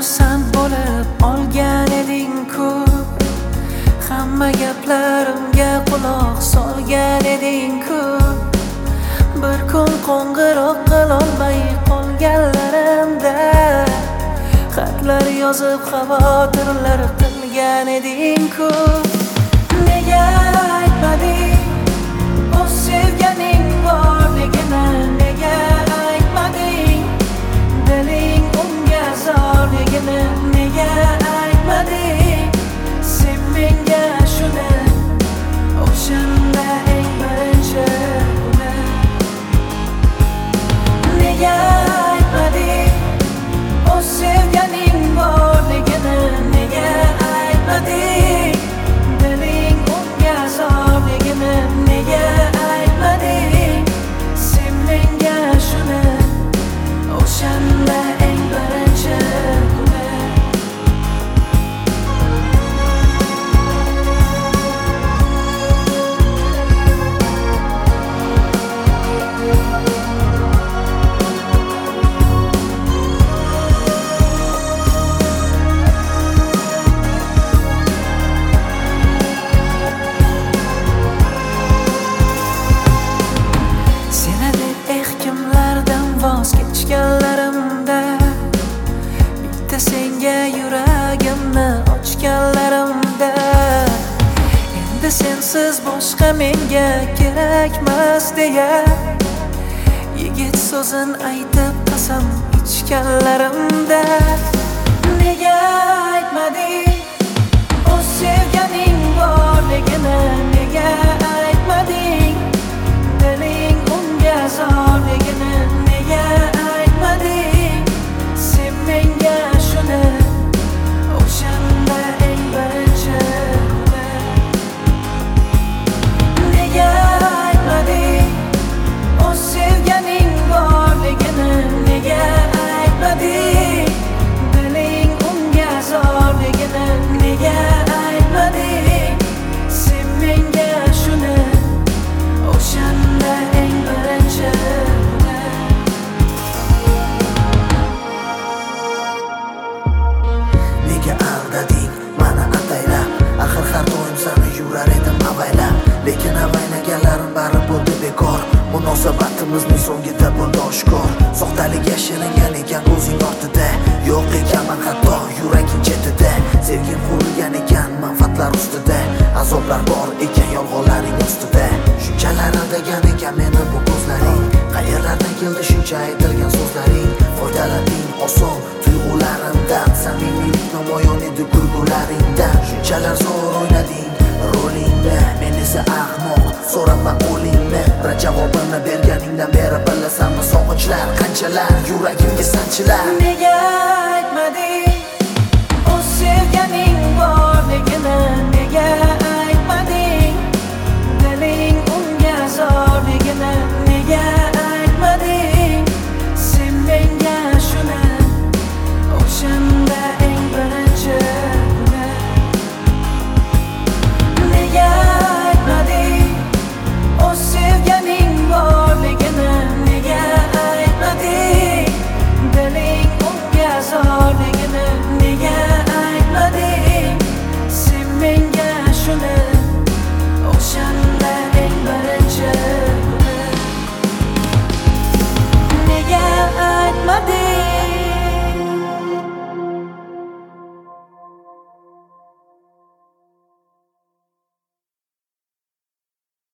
xursand bo'lib olgan eding-ku, hamma gaplarimga quloq solgan eding-ku. Bir kun qo'ng'iroq qilolmay qolganlarimda xatlar yozib xavotirlar qilgan eding-ku. Nega aytmading o'z sevganing borligini? Nega aytmading diling unga zorligini? Nega aytmading sen menga shuni o'shanda eng birinchi kuni? Nega aytmading o'z sevganing borligini? Nega aytmading diling unga zorligini? Nega aytmading sen menga shuni o'shanda eng birinchi kuni? Kechganlarimda bitta senga yuragimni ochganlarimda endi sensiz boshqa menga kerakmas deya yigit so'zin aytib qasam ichganlarimda nega aytmading o'z sevganing borligini? Nega aytmading diling unga zorligini? Nega aytmading sen menga shuni o'shanda eng birinchi kuni? Nega aytmading o'z sevganing borligini? Nega aytmading diling unga zorligini? Nega aytmading sen menga shuni o'shanda eng birinchi kuni? Nega aldading mani ataylab? Axir har doim sani yurar edim avaylab. Lekin avaylaganlarim bari bo'ldi bekor. Munosabatimizning so'ngida bo'ldi oshkor. Soxtalik yashiringan ekan ko'zing ortida. Yo'q ekanman hatto yuraging chetida. Sevgim qurilgan ekan manfaatlar ustida. Azoblar bor ekan yolg'onlaring ustida. Shunchalar aldagan ekan meni bu ko'zlaring. Qayerlardan keldi shuncha aytilgan so'zlaring? Foydalanding oson tuyg'ularimdan, samimiylik namoyon edi kulgularingdan. Shunchalar zo'r